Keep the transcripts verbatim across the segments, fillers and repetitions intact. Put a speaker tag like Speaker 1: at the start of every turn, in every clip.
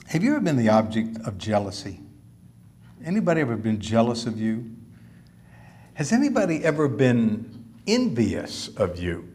Speaker 1: Have you ever been the object of jealousy? Anybody ever been jealous of you? Has anybody ever been envious of you?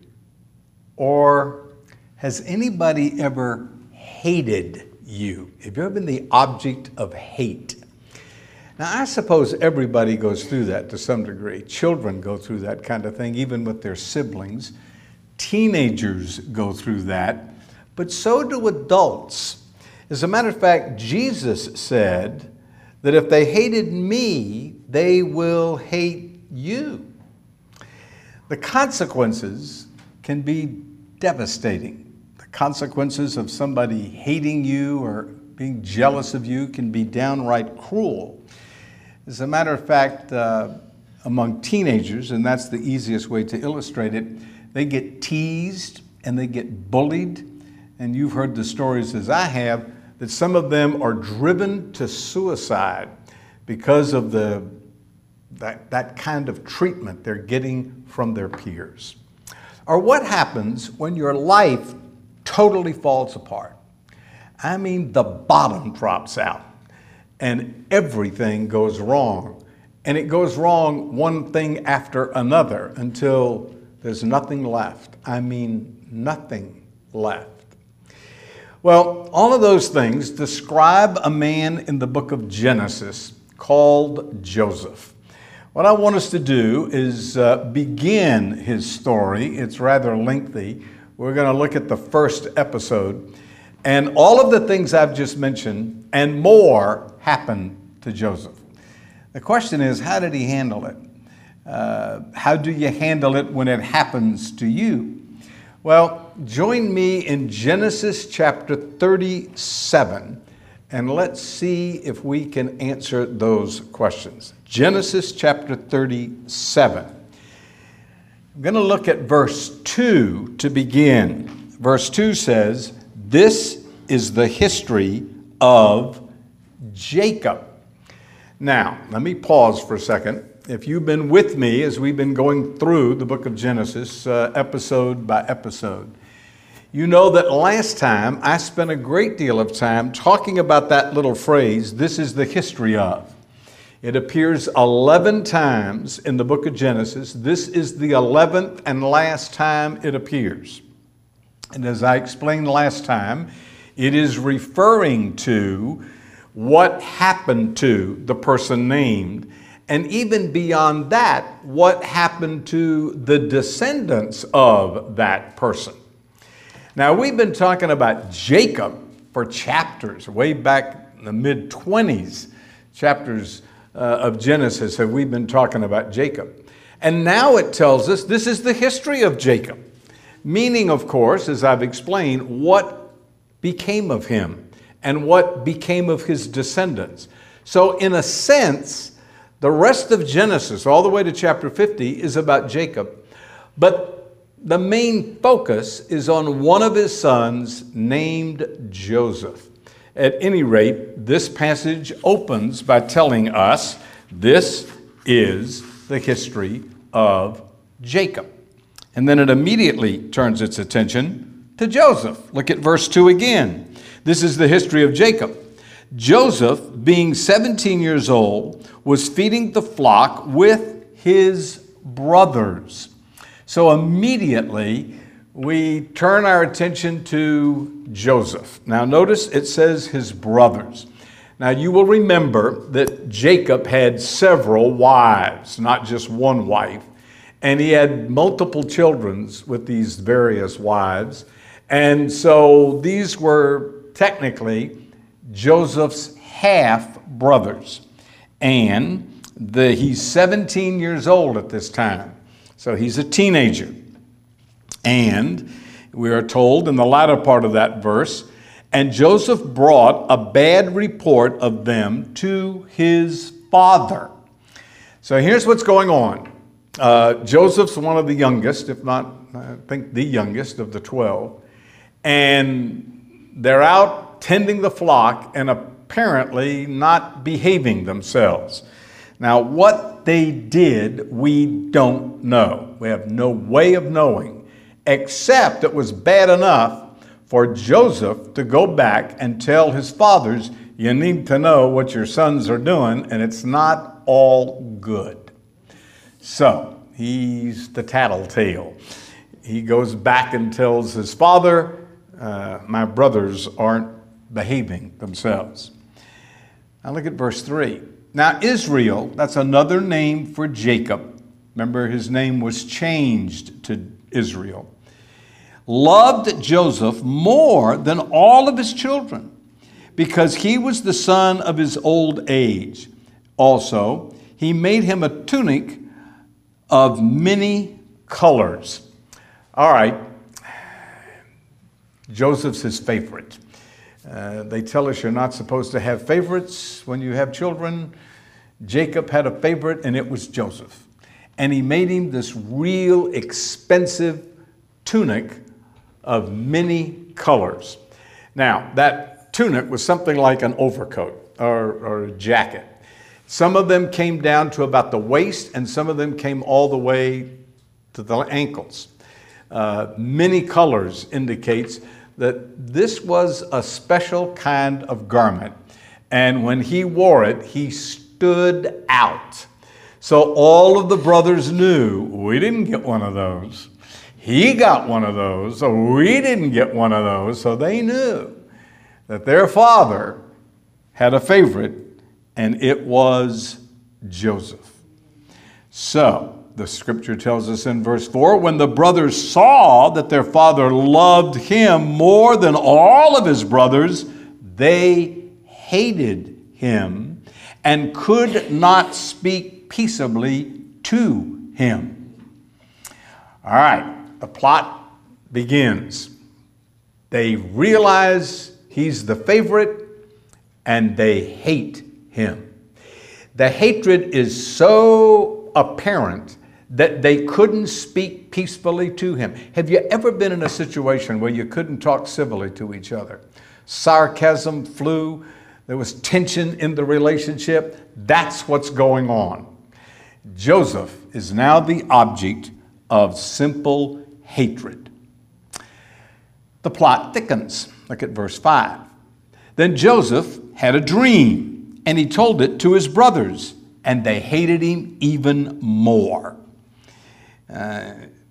Speaker 1: Or has anybody ever hated you? Have you ever been the object of hate? Now, I suppose everybody goes through that to some degree. Children go through that kind of thing, even with their siblings. Teenagers go through that, but so do adults. As a matter of fact, Jesus said that if they hated me, they will hate you. The consequences can be devastating. The consequences of somebody hating you or being jealous of you can be downright cruel. As a matter of fact, uh, among teenagers, and that's the easiest way to illustrate it, they get teased and they get bullied. And you've heard the stories, as I have, that some of them are driven to suicide because of the that, that kind of treatment they're getting from their peers. Or what happens when your life totally falls apart? I mean, the bottom drops out and everything goes wrong. And it goes wrong one thing after another until there's nothing left. I mean, nothing left. Well, all of those things describe a man in the book of Genesis called Joseph. What I want us to do is uh, begin his story. It's rather lengthy. We're going to look at the first episode. And all of the things I've just mentioned and more happened to Joseph. The question is, how did he handle it? Uh, how do you handle it when it happens to you? Well, join me in Genesis chapter thirty-seven, and let's see if we can answer those questions. Genesis chapter thirty-seven. I'm going to look at verse two to begin. Verse two says, "This is the history of Jacob." Now, let me pause for a second. If you've been with me as we've been going through the book of Genesis, uh, episode by episode, you know that last time I spent a great deal of time talking about that little phrase, "this is the history of." It appears eleven times in the book of Genesis. This is the eleventh and last time it appears. And as I explained last time, it is referring to what happened to the person named. And even beyond that, what happened to the descendants of that person. Now, we've been talking about Jacob for chapters, way back in the mid twenties chapters uh, of Genesis have we been talking about Jacob. And now it tells us this is the history of Jacob. Meaning, of course, as I've explained, what became of him and what became of his descendants. So in a sense, the rest of Genesis, all the way to chapter fifty, is about Jacob. But the main focus is on one of his sons named Joseph. At any rate, this passage opens by telling us this is the history of Jacob. And then it immediately turns its attention to Joseph. Look at verse two again. This is the history of Jacob. Joseph, being seventeen years old, was feeding the flock with his brothers. So immediately we turn our attention to Joseph. Now notice it says his brothers. Now you will remember that Jacob had several wives, not just one wife. And he had multiple children with these various wives. And so these were technically Joseph's half brothers. And the, he's seventeen years old at this time. So he's a teenager. And we are told in the latter part of that verse, and Joseph brought a bad report of them to his father. So here's what's going on. Uh, Joseph's one of the youngest, if not, I think the youngest of the twelve. And they're out tending the flock and apparently not behaving themselves. Now, what they did, we don't know. We have no way of knowing, except it was bad enough for Joseph to go back and tell his fathers, you need to know what your sons are doing, and it's not all good. So he's the tattletale. He goes back and tells his father, uh, my brothers aren't behaving themselves. Now look at verse three. Now Israel, that's another name for Jacob. Remember, his name was changed to Israel. Loved Joseph more than all of his children, because he was the son of his old age. Also, he made him a tunic of many colors. All right, Joseph's his favorite. Uh, they tell us you're not supposed to have favorites when you have children. Jacob had a favorite, and it was Joseph. And he made him this real expensive tunic of many colors. Now, that tunic was something like an overcoat or, or a jacket. Some of them came down to about the waist, and some of them came all the way to the ankles. Uh, many colors indicates that this was a special kind of garment. And when he wore it, he stood out. So all of the brothers knew, we didn't get one of those. He got one of those, so we didn't get one of those. So they knew that their father had a favorite, and it was Joseph. So the scripture tells us in verse four, when the brothers saw that their father loved him more than all of his brothers, they hated him and could not speak peaceably to him. All right. The plot begins. They realize he's the favorite, and they hate him. The hatred is so apparent that they couldn't speak peacefully to him. Have you ever been in a situation where you couldn't talk civilly to each other? Sarcasm flew. There was tension in the relationship. That's what's going on. Joseph is now the object of simple hatred. The plot thickens. Look at verse five. Then Joseph had a dream, and he told it to his brothers, and they hated him even more. Uh,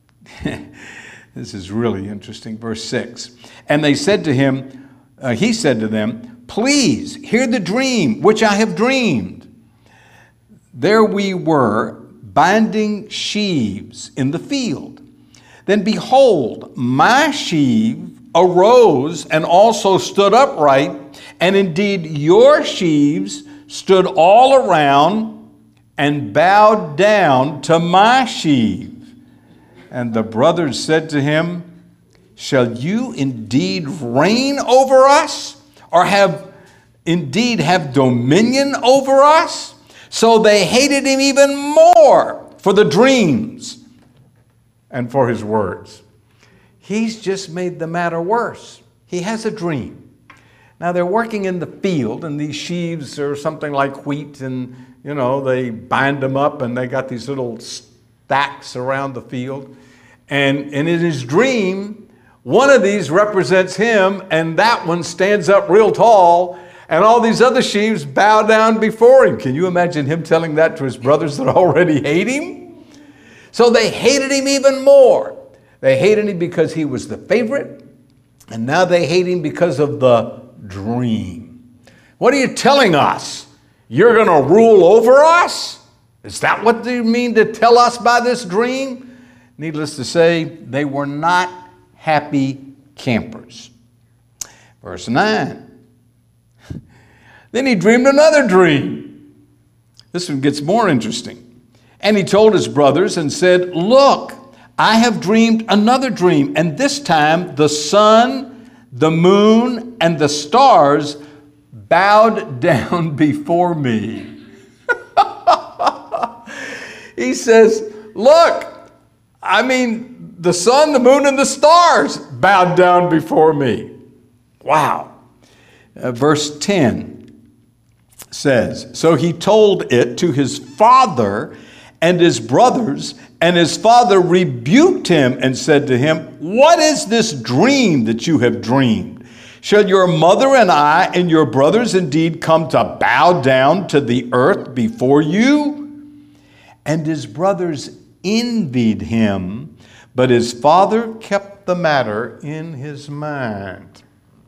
Speaker 1: this is really interesting. Verse six. And they said to him, uh, he said to them, please hear the dream which I have dreamed. There we were binding sheaves in the field. Then behold, my sheave arose and also stood upright, and indeed your sheaves stood all around and bowed down to my sheave. And the brothers said to him, shall you indeed reign over us, or have indeed have dominion over us? So they hated him even more for the dreams and for his words. He's just made the matter worse. He has a dream. Now they're working in the field, and these sheaves are something like wheat, and you know, they bind them up, and they got these little stacks around the field. And, and in his dream, one of these represents him, and that one stands up real tall, and all these other sheaves bow down before him. Can you imagine him telling that to his brothers that already hate him? So they hated him even more. They hated him because he was the favorite, and now they hate him because of the dream. What are you telling us? You're going to rule over us? Is that what you mean to tell us by this dream? Needless to say, they were not happy campers. Verse nine. Then he dreamed another dream. This one gets more interesting. And he told his brothers and said, look, I have dreamed another dream, and this time the sun, the moon, and the stars bowed down before me. He says, look, I mean, the sun, the moon, and the stars bowed down before me. Wow. Uh, verse ten says, so he told it to his father
Speaker 2: and his brothers, and his father rebuked him and said to him, "What is this dream that you have dreamed? Shall your mother and I and your brothers indeed come to bow down to the earth before you?" And his brothers envied him, but his father kept the matter in his mind.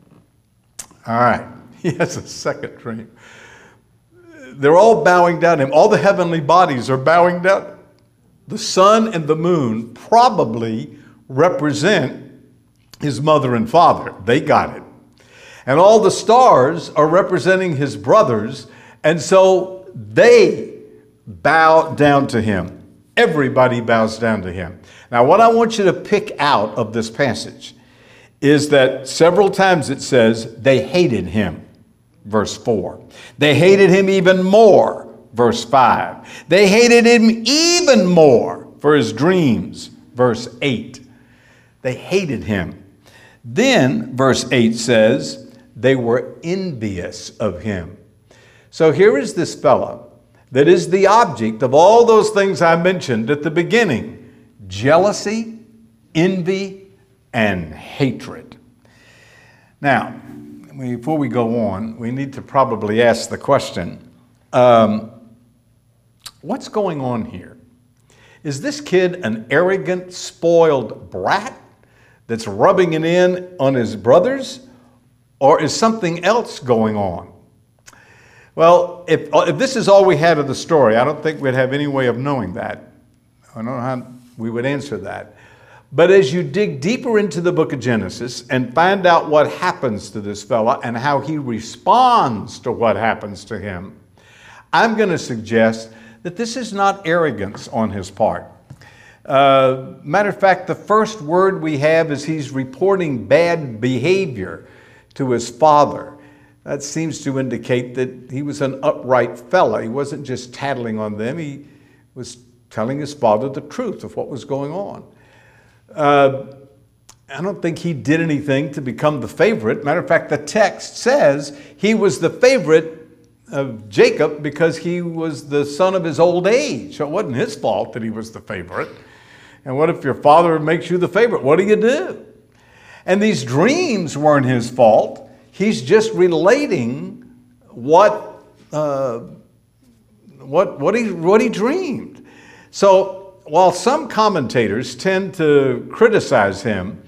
Speaker 2: All right, he has a second dream. They're all bowing down to him. All the heavenly bodies are bowing down. The sun and the moon probably represent his mother and father. They got it. And all the stars are representing his brothers. And so they bow down to him. Everybody bows down to him. Now, what I want you to pick out of this passage is that several times it says they hated him. Verse four. They hated him even more. Verse five. They hated him even more for his dreams. Verse eight. They hated him. Then verse eight says they were envious of him. So here is this fellow that is the object of all those things I mentioned at the beginning: jealousy, envy, and hatred. Now, before we go on, we need to probably ask the question, um, what's going on here? Is this kid an arrogant, spoiled brat that's rubbing it in on his brothers? Or is something else going on? Well, if, if this is all we had of the story, I don't think we'd have any way of knowing that. I don't know how we would answer that. But as you dig deeper into the book of Genesis and find out what happens to this fella and how he responds to what happens to him, I'm going to suggest that this is not arrogance on his part. Uh, matter of fact, the first word we have is he's reporting bad behavior to his father. That seems to indicate that he was an upright fella. He wasn't just tattling on them. He was telling his father the truth of what was going on. Uh, I don't think he did anything to become the favorite. Matter of fact, the text says he was the favorite of Jacob because he was the son of his old age. So it wasn't his fault that he was the favorite. And what if your father makes you the favorite? What do you do? And these dreams weren't his fault. He's just relating what, uh, what, what, he, what he dreamed. So while some commentators tend to criticize him,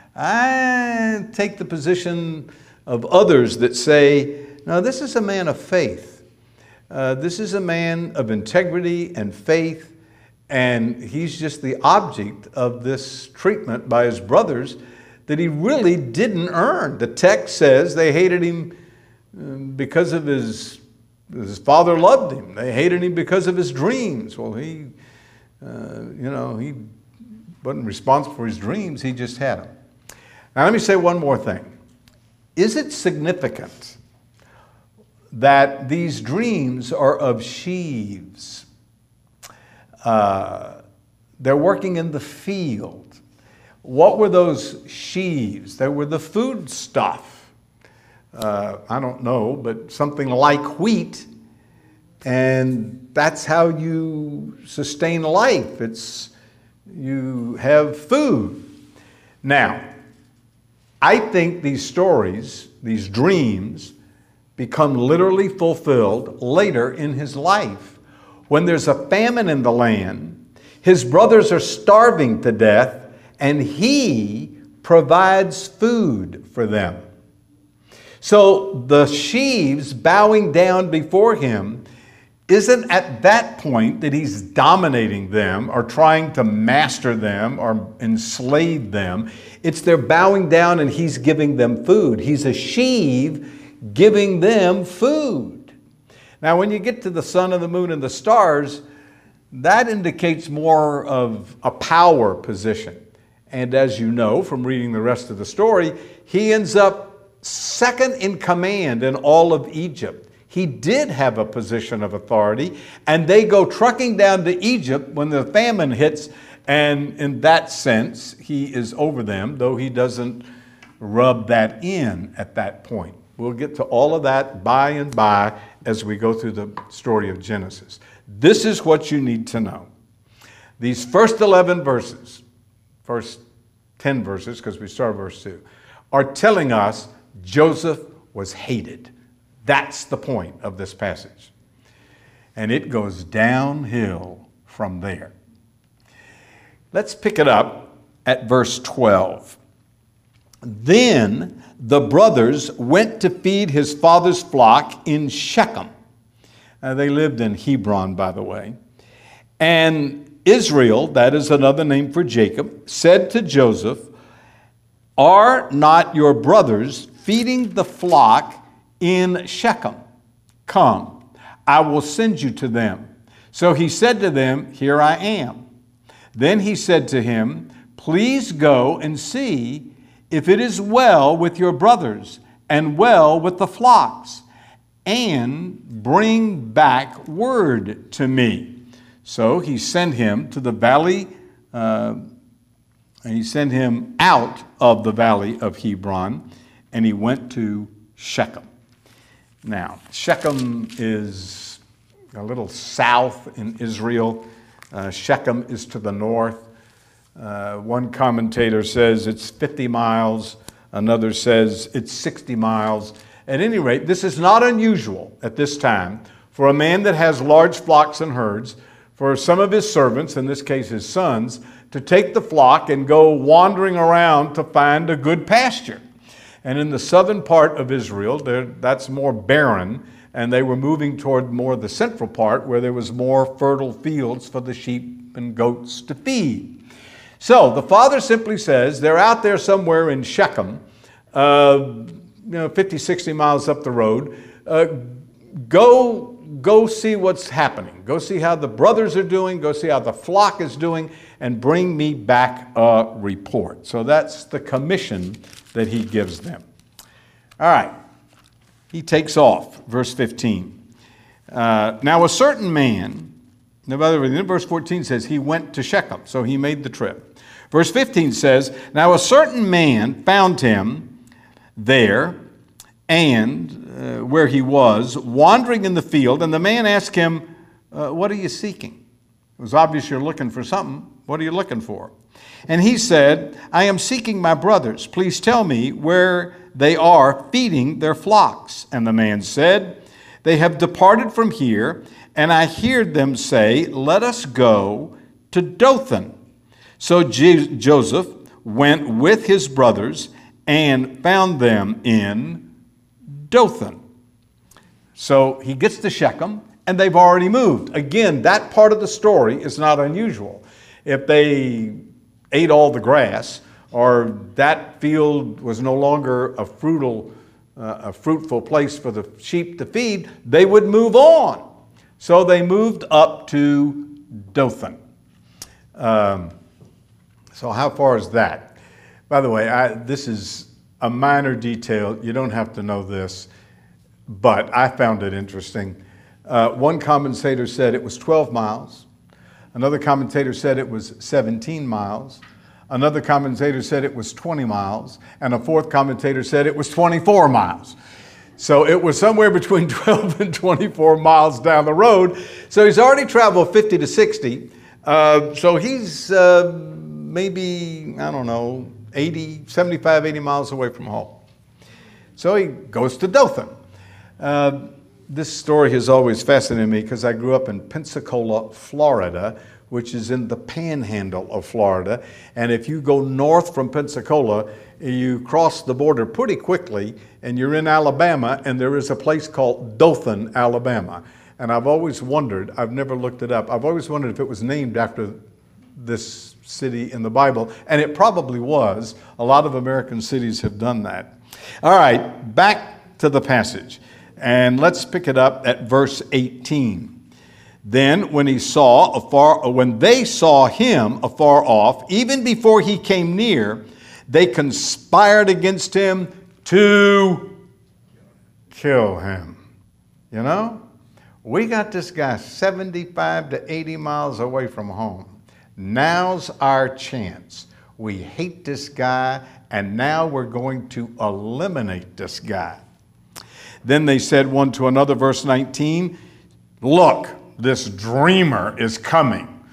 Speaker 2: I take the position of others that say, no, this is a man of faith. Uh, this is a man of integrity and faith, and he's just the object of this treatment by his brothers that he really didn't earn. The text says they hated him because of his, his father loved him. They hated him because of his dreams. Well, he... Uh, you know, he wasn't responsible for his dreams, he just had them. Now let me say one more thing. Is it significant that these dreams are of sheaves? Uh, they're working in the field. What were those sheaves? They were the food stuff. Uh, I don't know, but something like wheat. And that's how you sustain life. It's, you have food. Now, I think these stories, these dreams, become literally fulfilled later in his life. When there's a famine in the land, his brothers are starving to death, and he provides food for them. So the sheaves bowing down before him isn't at that point that he's dominating them or trying to master them or enslave them. It's they're bowing down and he's giving them food. He's a sheave giving them food. Now, when you get to the sun and the moon and the stars, that indicates more of a power position. And as you know from reading the rest of the story, he ends up second in command in all of Egypt. He did have a position of authority, and they go trucking down to Egypt when the famine hits, and in that sense, he is over them, though he doesn't rub that in at that point. We'll get to all of that by and by as we go through the story of Genesis. This is what you need to know.
Speaker 1: These first eleven verses, first ten verses, because we start verse two, are telling us Joseph was hated. That's the point of this passage. And it goes downhill from there. Let's pick it up at verse twelve. Then the brothers went to feed his father's flock in Shechem. Uh, they lived in Hebron, by the way. And Israel, that is another name for Jacob, said to Joseph, "Are not your brothers feeding the flock in Shechem? Come, I will send you to them." So he said to them, "Here I am." Then he said to him, "Please go and see if it is well with your brothers and well with the flocks, and bring back word to me." So he sent him to the valley, uh, and he sent him out of the valley of Hebron, and he went to Shechem. Now, Shechem is a little south in Israel. Uh, Shechem is to the north. Uh, one commentator says it's fifty miles. Another says it's sixty miles. At any rate, this is not unusual at this time for a man that has large flocks and herds, for some of his servants, in this case his sons, to take the flock and go wandering around to find a good pasture. And in the southern part of Israel, there, that's more barren, and they were moving toward more the central part where there was more fertile fields for the sheep and goats to feed. So the father simply says, they're out there somewhere in Shechem, uh, you know, fifty, sixty miles up the road. Uh, go, go see what's happening. Go see how the brothers are doing. Go see how the flock is doing, and bring me back a report. So that's the commission that he gives them. All right. He takes off, verse fifteen. Uh, now a certain man, now by the way, verse fourteen says he went to Shechem, so he made the trip. Verse fifteen says, now a certain man found him there, and uh, where he was, wandering in the field, and the man asked him, uh, what are you seeking? It was obvious you're looking for something. What are you looking for? And he said, I am seeking my brothers. Please tell me where they are feeding their flocks. And the man said, they have departed from here, and I heard them say, let us go to Dothan. So Je- Joseph went with his brothers and found them in Dothan. So he gets to Shechem, and they've already moved. Again, that part of the story is not unusual. If they ate all the grass, or that field was no longer a fruitful, uh, a fruitful place for the sheep to feed, they would move on. So they moved up to Dothan. Um, so how far is that? By the way, I, this is a minor detail. You don't have to know this, but I found it interesting. Uh, one commentator said it was twelve miles. Another commentator said it was seventeen miles. Another commentator said it was twenty miles. And a fourth commentator said it was twenty-four miles. So it was somewhere between twelve and twenty-four miles down the road. So he's already traveled fifty to sixty. Uh, so he's uh, maybe, I don't know, eighty, seventy-five, eighty miles away from home. So he goes to Dothan. Uh, This story has always fascinated me because I grew up in Pensacola, Florida, which is in the panhandle of Florida. And if you go north from Pensacola, you cross the border pretty quickly, and you're in Alabama, and there is a place called Dothan, Alabama. And I've always wondered, I've never looked it up, I've always wondered if it was named after this city in the Bible, and it probably was. A lot of American cities have done that. All right, back to the passage. And let's pick it up at verse eighteen. Then when he saw afar, when they saw him afar off, even before he came near, they conspired against him to kill him. You know, we got this guy seventy-five to eighty miles away from home. Now's our chance. We hate this guy, and now we're going to eliminate this guy. Then they said one to another, verse nineteen, look, this dreamer is coming.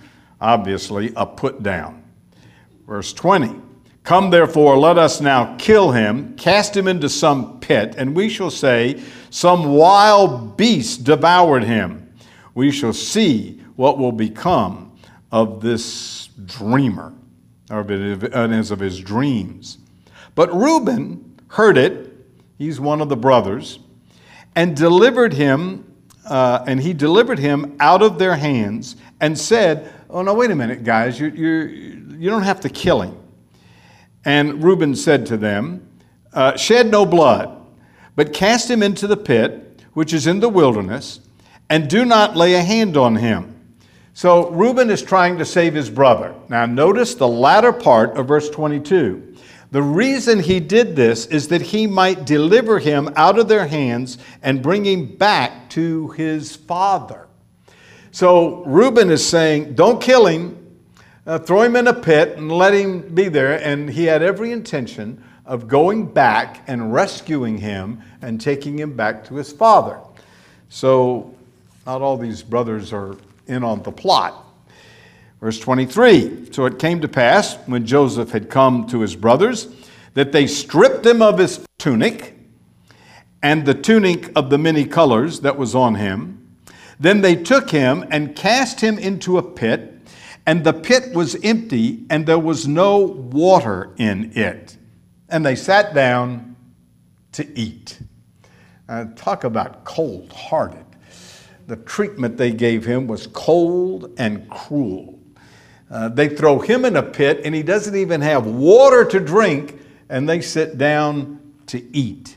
Speaker 2: obviously a put down. Verse twenty, come therefore, let us now kill him, cast him into some pit, and we shall say, some wild beast devoured him. We shall see what will become of this dreamer, or of his, of his dreams. But Reuben heard it, he's one of the brothers, and delivered him, uh, and he delivered him out of their hands, and said, oh, no, wait a minute, guys, you you you don't have to kill him. And Reuben said to them, uh, shed no blood, but cast him into the pit, which is in the wilderness, and do not lay a hand on him. So Reuben is trying to save his brother. Now notice the latter part of verse twenty-two. The reason he did this is that he might deliver him out of their hands and bring him back to his father. So Reuben is saying, don't kill him, uh, throw him in a pit and let him be there. And he had every intention of going back and rescuing him and taking him back to his father. So not all these brothers are in on the plot. Verse twenty-three, so it came to pass when Joseph had come to his brothers that they stripped him of his tunic and the tunic of the many colors that was on him. Then they took him and cast him into a pit, and the pit was empty, and there was no water in it. And they sat down to eat. Uh, talk about cold-hearted. The treatment they gave him was cold and cruel. Uh, they throw him in a pit, and he doesn't even have water to drink, and they sit down to eat.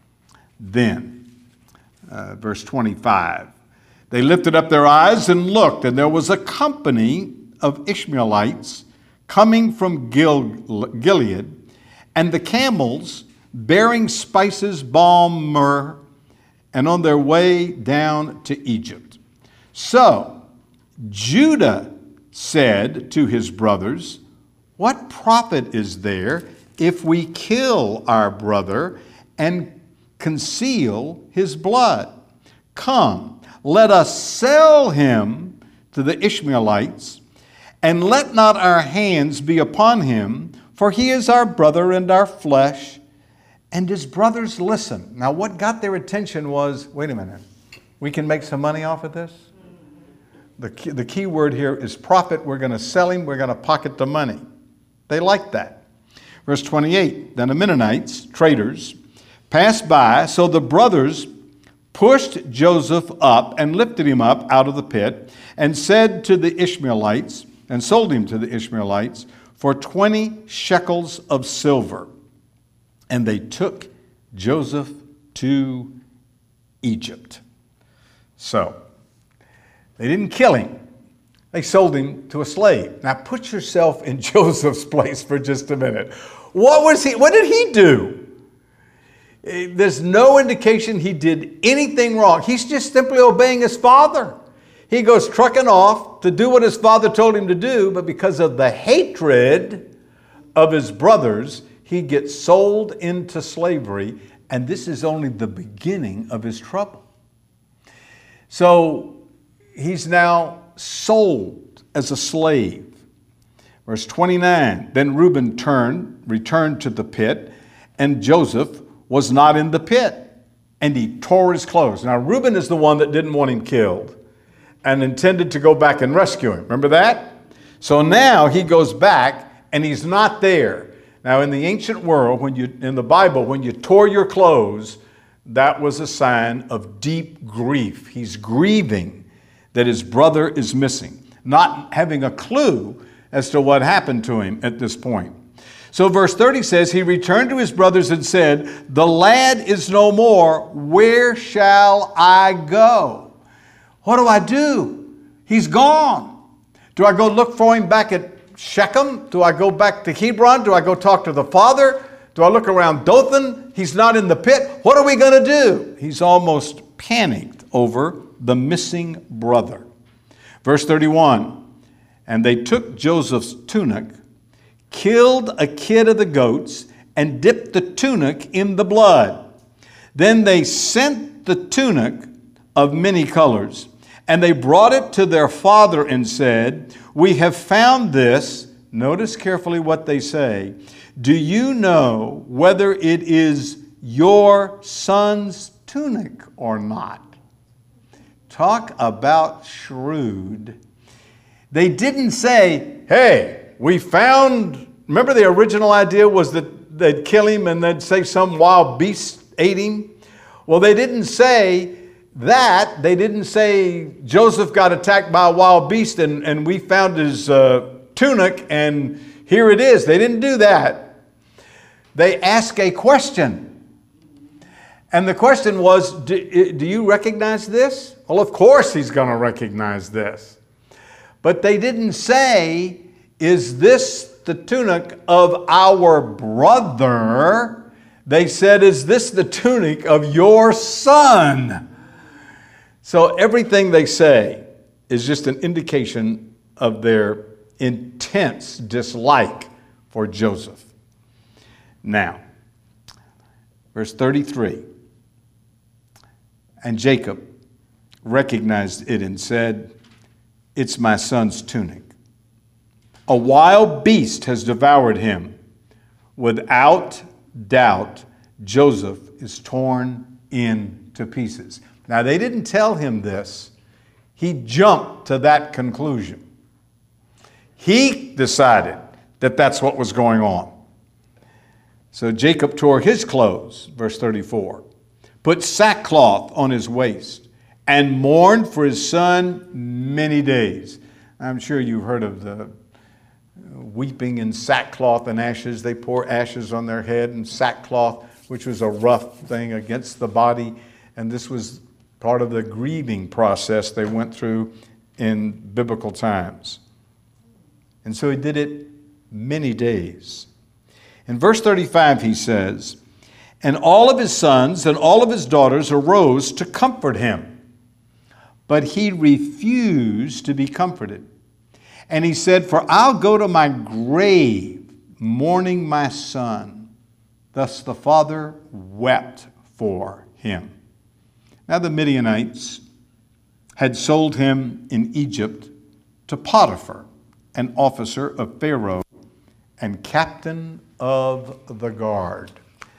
Speaker 2: Then, uh, verse twenty-five, they lifted up their eyes and looked, and there was a company of Ishmaelites coming from Gil- Gilead, and the camels bearing spices, balm, myrrh, and on their way down to Egypt. So Judah said to his brothers, what profit is there if we kill our brother and conceal his blood? Come, let us sell him to the Ishmaelites, and let not our hands be upon him, for he is our brother and our flesh. And his brothers listened. Now what got their attention was, wait a minute, we can make some money off of this? The key, the key word here is profit. We're going to sell him. We're going to pocket the money. They liked that. Verse twenty-eight, then the Mennonites, traders, passed by. So the brothers pushed Joseph up and lifted him up out of the pit and said to the Ishmaelites, and sold him to the Ishmaelites for twenty shekels of silver. And they took Joseph to Egypt. So, they didn't kill him. They sold him to a slave. Now put yourself in Joseph's place for just a minute. What was he, what did he do? There's no indication he did anything wrong. He's just simply obeying his father. He goes trucking off to do what his father told him to do, but because of the hatred of his brothers, he gets sold into slavery, and this is only the beginning of his trouble. So he's now sold as a slave. Verse twenty-nine, then Reuben turned, returned to the pit, and Joseph was not in the pit, and he tore his clothes. Now Reuben is the one that didn't want him killed and intended to go back and rescue him. Remember that? So now he goes back and he's not there. Now in the ancient world, when you in the Bible, when you tore your clothes, that was a sign of deep grief. He's grieving that his brother is missing, not having a clue as to what happened to him at this point. So verse thirty says, he returned to his brothers and said, the lad is no more. Where shall I go? What do I do? He's gone. Do I go look for him back at Shechem? Do I go back to Hebron? Do I go talk to the father? Do I look around Dothan? He's not in the pit. What are we going to do? He's almost panicked over the missing brother. Verse thirty-one, and they took Joseph's tunic, killed a kid of the goats, and dipped the tunic in the blood. Then they sent the tunic of many colors And they brought it to their father and said, "We have found this." Notice carefully what they say. "Do you know whether it is your son's tunic or not?" Talk about shrewd. They didn't say, "Hey, we found," remember the original idea was that they'd kill him and they'd say some wild beast ate him? Well, they didn't say that. They didn't say Joseph got attacked by a wild beast and, and we found his uh, tunic and here it is. They didn't do that. They asked a question. And the question was, do, do you recognize this? Well, of course he's going to recognize this. But they didn't say, "Is this the tunic of our brother?" They said, "Is this the tunic of your son?" So everything they say is just an indication of their intense dislike for Joseph. Now, verse thirty-three. And Jacob recognized it and said, "It's my son's tunic. A wild beast has devoured him. Without doubt, Joseph is torn into pieces." Now, they didn't tell him this. He jumped to that conclusion. He decided that that's what was going on. So Jacob tore his clothes, verse thirty-four, put sackcloth on his waist, and mourned for his son many days. I'm sure you've heard of the weeping in sackcloth and ashes. They pour ashes on their head and sackcloth, which was a rough thing against the body. And this was part of the grieving process they went through in biblical times. And so he did it many days. In verse thirty-five, he says, "And all of his sons and all of his daughters arose to comfort him. But he refused to be comforted. And he said, 'For I'll go to my grave mourning my son.' Thus the father wept for him." Now the Midianites had sold him in Egypt to Potiphar, an officer of Pharaoh and captain of the guard.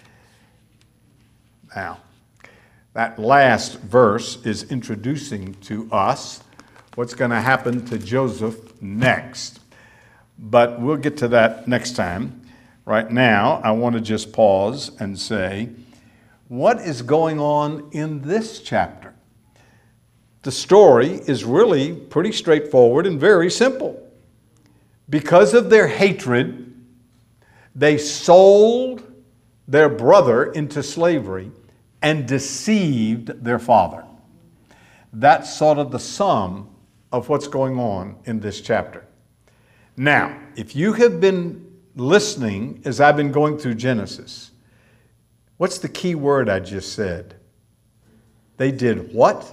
Speaker 2: Now, that last verse is introducing to us what's going to happen to Joseph next. But we'll get to that next time. Right now, I want to just pause and say, what is going on in this chapter? The story is really pretty straightforward and very simple. Because of their hatred, they sold their brother into slavery and deceived their father. That's sort of the sum of what's going on in this chapter. Now, if you have been listening as I've been going through Genesis, what's the key word I just said? They did what?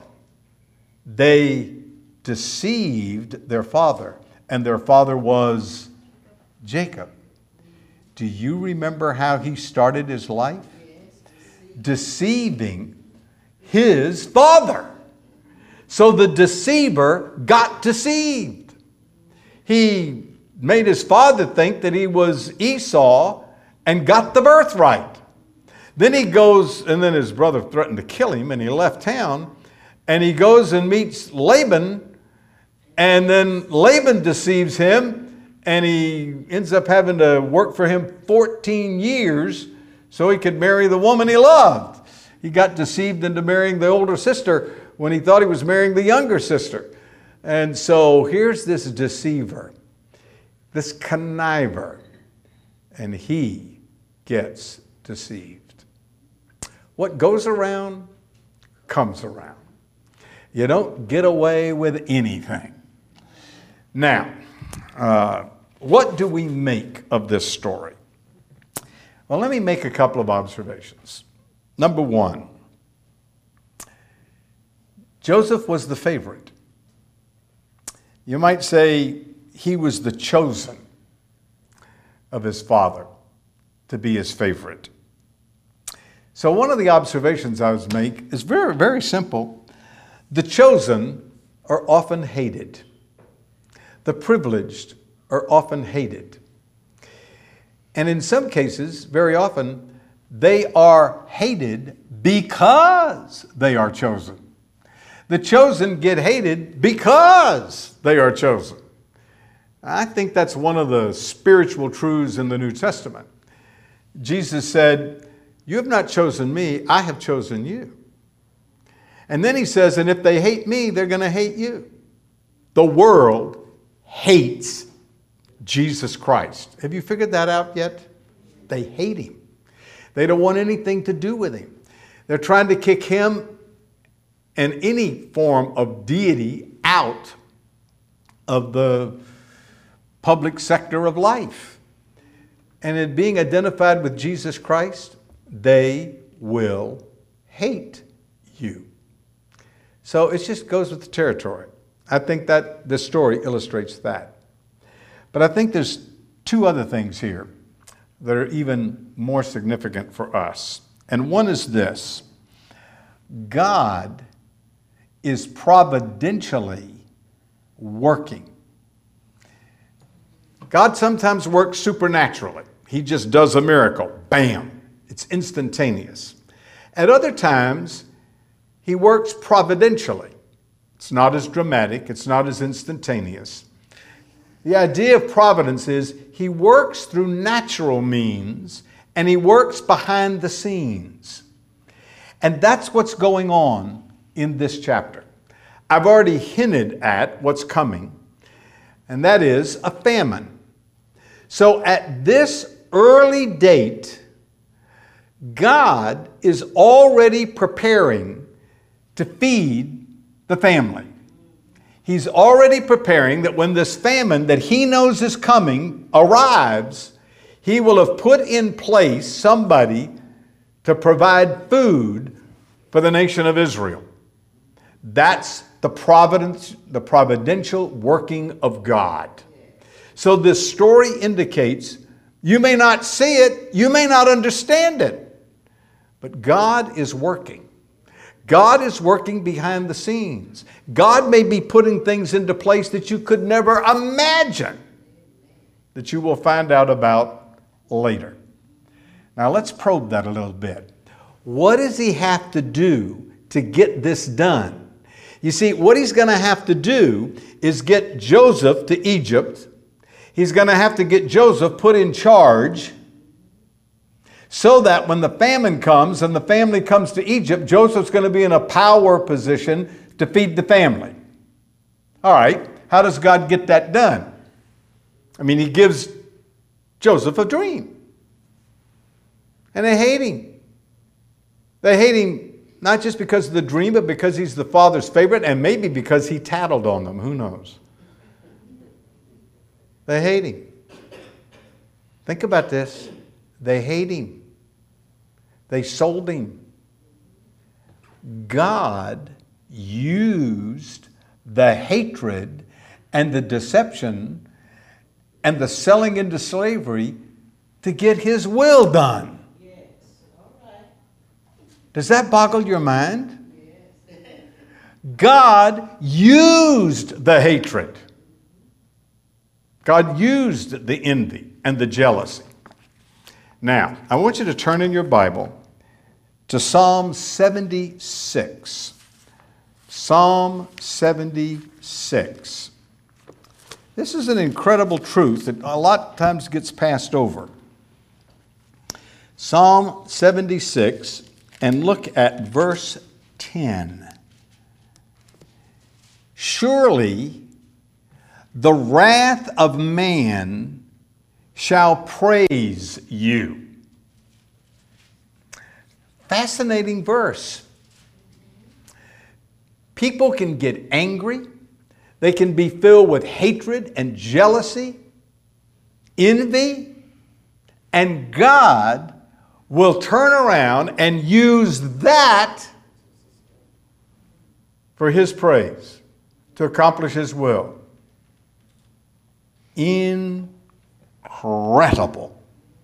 Speaker 2: They deceived their father, and their father was Jacob. Do you remember how he started his life? Deceiving his father. So the deceiver got deceived. He made his father think that he was Esau and got the birthright. Then he goes, and then his brother threatened to kill him, and he left town, and he goes and meets Laban, and then Laban deceives him, and he ends up having to work for him fourteen years so he could marry the woman he loved. He got deceived into marrying the older sister when he thought he was marrying the younger sister. And so here's this deceiver, this conniver, and he gets deceived. What goes around comes around. You don't get away with anything. Now, uh, what do we make of this story? Well, let me make a couple of observations. Number one, Joseph was the favorite. You might say he was the chosen of his father to be his favorite. So one of the observations I was make is very, very simple. The chosen
Speaker 1: are often hated. The privileged are often hated. And in some cases, very often, they are hated because they are chosen. The chosen get hated because they are chosen. I think that's one of the spiritual truths in the New Testament. Jesus said, "You have not chosen me, I have chosen you." And then he says, and if they hate me, they're going to hate you. The world hates Jesus Christ. Have you figured that out yet? They hate him. They don't want anything to do with him. They're trying to kick him and any form of deity out of the public sector of life. And in being identified with Jesus Christ, they will hate you. So it just goes with the territory. I think that this story illustrates that. But I think there's two other things here that are even more significant for us. And one is this: God is providentially working. God sometimes works supernaturally. He just does a miracle. Bam! It's instantaneous. At other times, he works providentially. It's not as dramatic. It's not as instantaneous. The idea of providence is he works through natural means and he works behind the scenes. And that's what's going on in this chapter. I've already hinted at what's coming, and that is a famine. So at this early date, God is already preparing to feed the family. He's already preparing that when this famine that he knows is coming arrives, he will have put in place somebody to provide food for the nation of Israel. That's the providence, the providential working of God. So this story indicates you may not see it, you may not understand it, but God is working. God is working behind the scenes. God may be putting things into place that you could never imagine, that you will find out about later. Now let's probe that a little bit. What does he have to do to get this done? You see, what he's going to have to do is get Joseph to Egypt. He's going to have to get Joseph put in charge, so that when the famine comes and the family comes to Egypt, Joseph's going to be in a power position to feed the family. All right, how does God get that done? I mean, he gives Joseph a dream. And they hate him. They hate him not just because of the dream, but because he's the father's favorite, and maybe because he tattled on them. Who knows? They hate him. Think about this. They hate him. They sold him. God used the hatred and the deception and the selling into slavery to get his will done. Yes. All right. Does that boggle your mind? Yes. God used the hatred. God used the envy and the jealousy. Now, I want you to turn in your Bible to Psalm seventy-six. Psalm seventy-six. This is an incredible truth that a lot of times gets passed over. Psalm seventy-six, and look at verse ten. Surely the wrath of man shall praise you. Fascinating verse. People can get angry. They can be filled with hatred and jealousy, envy, and God will turn around and use that for his praise, to accomplish his will. Incredible.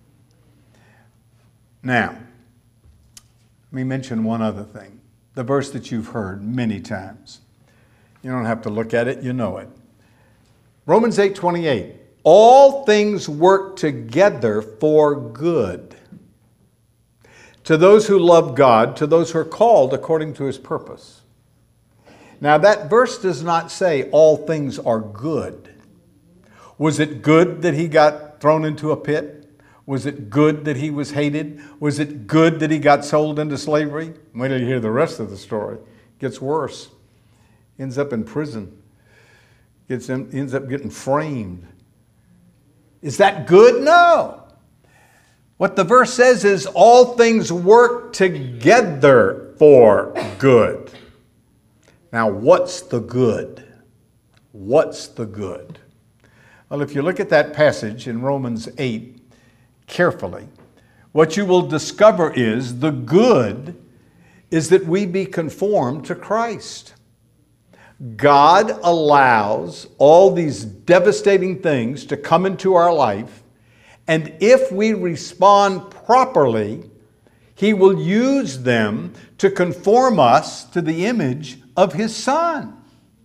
Speaker 1: Now, let me mention one other thing. The verse that you've heard many times. You don't have to look at it, you know it. Romans eight twenty-eight. All things work together for good to those who love God, to those who are called according to his purpose. Now that verse does not say all things are good. Was it good that he got thrown into a pit? Was it good that he was hated? Was it good that he got sold into slavery? Wait till you hear the rest of the story. It gets worse. Ends up in prison. Gets in, ends up getting framed. Is that good? No. What the verse says is all things work together for good. Now, what's the good? What's the good? Well, if you look at that passage in Romans eight carefully, what you will discover is the good is that we be conformed to Christ. God allows all these devastating things to come into our life, and if we respond properly, he will use them to conform us to the image of his Son.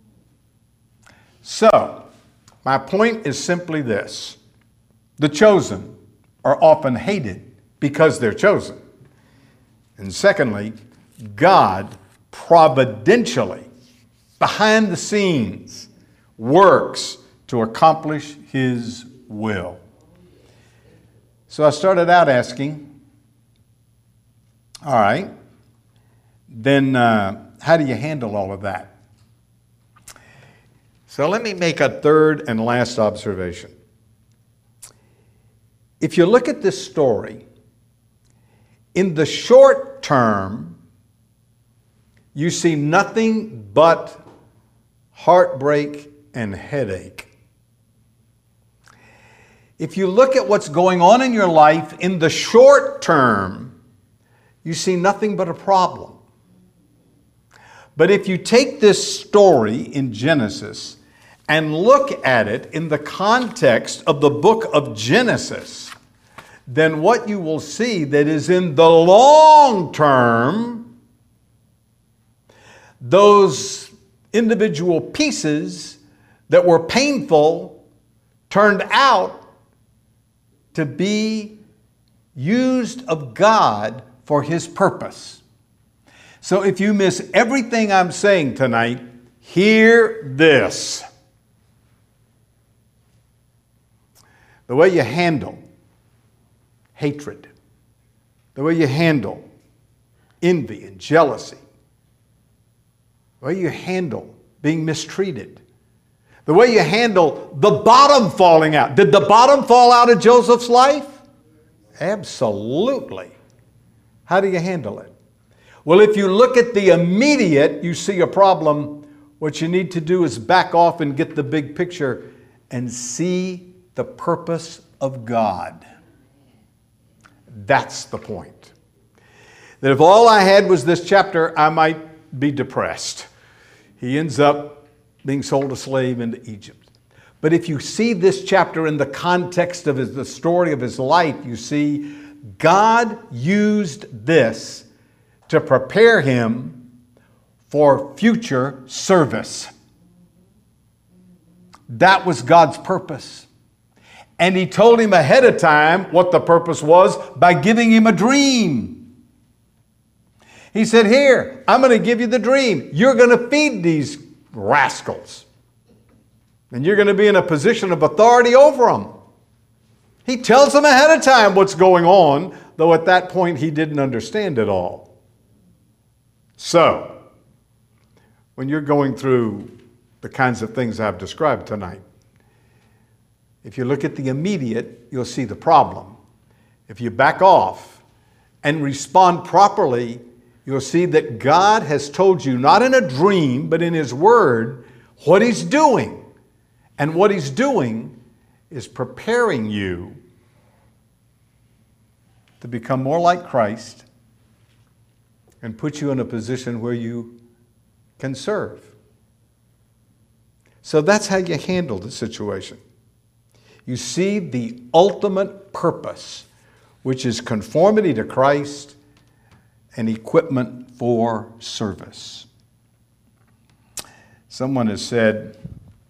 Speaker 1: So, my point is simply this. The chosen are often hated because they're chosen. And secondly, God providentially, behind the scenes, works to accomplish his will. So I started out asking, all right, then uh, how do you handle all of that? So let me make a third and last observation. If you look at this story, in the short term, you see nothing but heartbreak and headache. If you look at what's going on in your life in the short term, you see nothing but a problem. But if you take this story in Genesis and look at it in the context of the book of Genesis, then what you will see that is in the long term, those individual pieces that were painful turned out to be used of God for his purpose. So if you miss everything I'm saying tonight, hear this. The way you handle hatred, the way you handle envy and jealousy, the way you handle being mistreated, the way you handle the bottom falling out. Did the bottom fall out of Joseph's life? Absolutely. How do you handle it? Well, if you look at the immediate, you see a problem. What you need to do is back off and get the big picture and see the purpose of God. That's the point. That if all I had was this chapter, I might be depressed. He ends up being sold a slave into Egypt. But if you see this chapter in the context of his, the story of his life, you see God used this to prepare him for future service. That was God's purpose. And he told him ahead of time what the purpose was by giving him a dream. He said, here, I'm going to give you the dream. You're going to feed these rascals. And you're going to be in a position of authority over them. He tells them ahead of time what's going on, though at that point he didn't understand it all. So, when you're going through the kinds of things I've described tonight, if you look at the immediate, you'll see the problem. If you back off and respond properly, you'll see that God has told you, not in a dream, but in his word, what he's doing. And what he's doing is preparing you to become more like Christ and put you in a position where you can serve. So that's how you handle the situation. You see the ultimate purpose, which is conformity to Christ and equipment for service.
Speaker 2: Someone has said,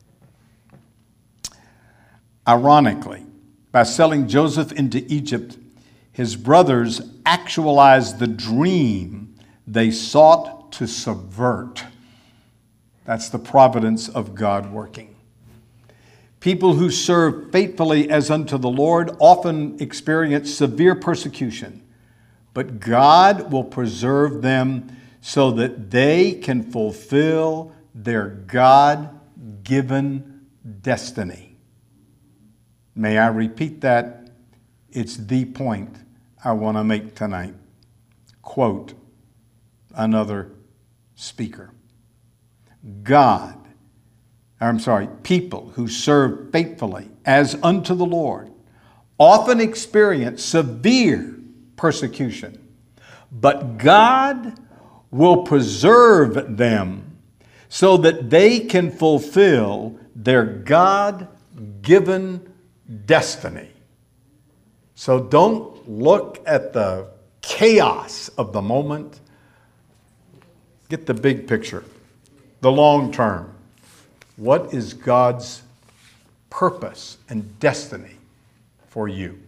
Speaker 2: ironically, by selling Joseph into Egypt, his brothers actualized the dream they sought to subvert. That's the providence of God working. People who serve faithfully as unto the Lord often experience severe persecution, but God will preserve them so that they can fulfill their God-given destiny. May I repeat that? It's the point I want to make tonight. Quote another speaker. God, I'm sorry, people who serve faithfully as unto the Lord often experience severe persecution, but God will preserve them so that they can fulfill their God-given destiny. So don't look at the chaos of the moment. Get the big picture, the long term. What is God's purpose and destiny for you?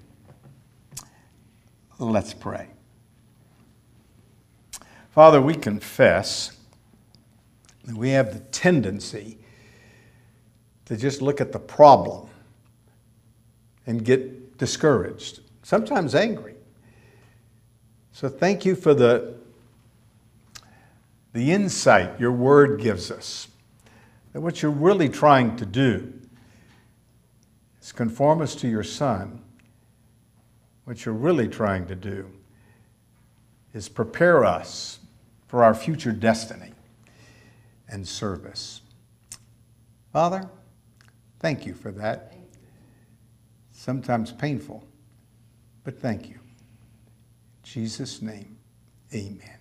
Speaker 2: Let's pray. Father, we confess that we have the tendency to just look at the problem and get discouraged, sometimes angry. So thank you for the, the insight your word gives us, that what you're really trying to do is conform us to your Son. What you're really trying to do is prepare us for our future destiny and service. Father, thank you for that. Sometimes painful, but thank you. In Jesus' name, amen.